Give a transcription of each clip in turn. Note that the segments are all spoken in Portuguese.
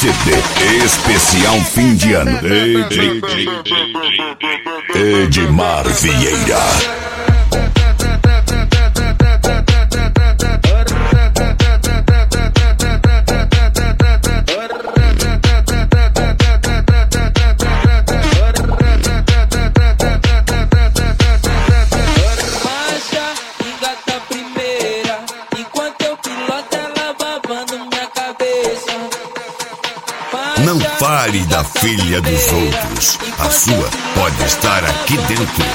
CD especial fim de ano. Edmar Vieira. Não fale da filha dos outros. A sua pode estar aqui dentro.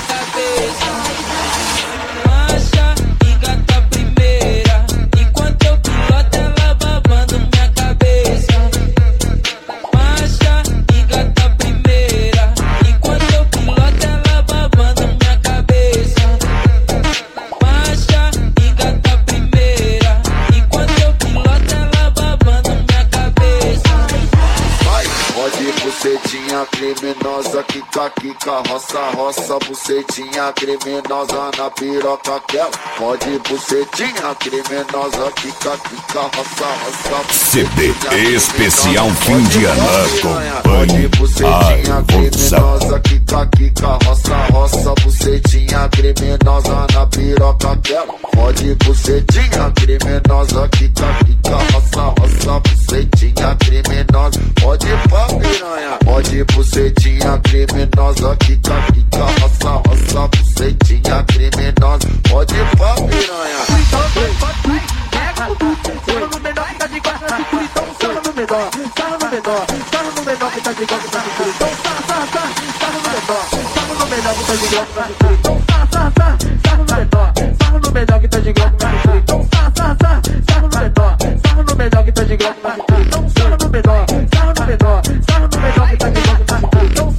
Bucetinha criminosa, quica, roça, bucetinha criminosa na piroca quero. Pode bucetinha criminosa, quica, roça. CD especial fim de ano. Pode bucetinha criminosa, quica, roça, bucetinha criminosa na piroca quero. Pode bucetinha criminosa, quica, roça, bucetinha criminosa. Pode pra piranha. Pode bucetinha criminosa, quica, roça, bucetinha criminosa. Pode pra piranha. Pega o buceta, sala no menor que tá de guarda na escuridão, sala no menor que tá de guarda na escuridão, sala no menor que tá de guarda na escuridão, sala no menor que tá de guarda na escuridão, sala no menor que tá de guarda na escuridão, sala no menor que tá de guarda na escuridão, sala no menor que tá de guarda na escuridão, sala no menor que tá de guarda na escuridão,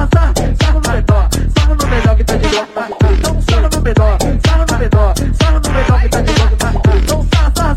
sala no menor que tá de guarda na escuridão, sala no menor que tá de guarda na escuridão.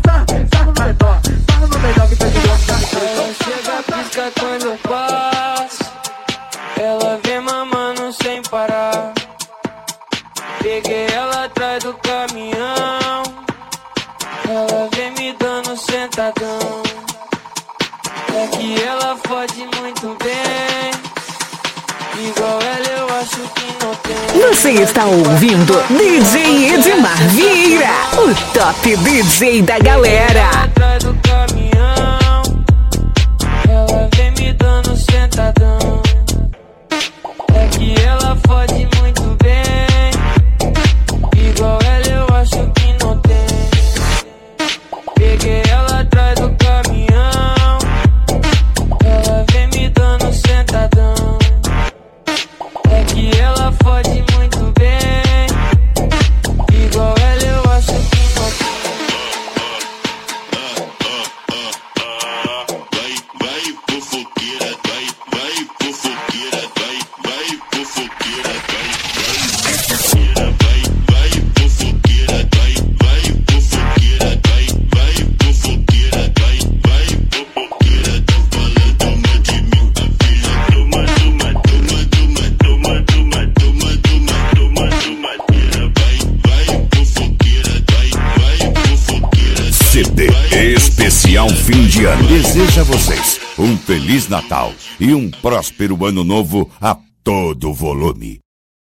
Ela chega, pisca quando eu passo. Ela vem mamando sem parar. Peguei ela atrás do caminhão. Ela vem me dando sentadão. É que ela fode muito bem. Igual ela eu acho que não tem. Você está ouvindo DJ Edmar Vieira, o top DJ da galera. Atrás do caminhão, ela vem me dando sentadão. É que ela fode muito bem. Igual ela eu acho que não tem. Peguei ela atrás do caminhão, ela vem me dando sentadão. É que ela fode muito bem. Igual ela eu acho que não tem. Vai fofoqueira, vai fofoqueira, vai fofoqueira, vai fofoqueira, vai fofoqueira, vai fofoqueira, tô falando uma de mim, a filha toma, vai fofoqueira, vai fofoqueira. CD especial fim de ano. Desejo a vocês um Feliz Natal e um próspero ano novo a todo volume.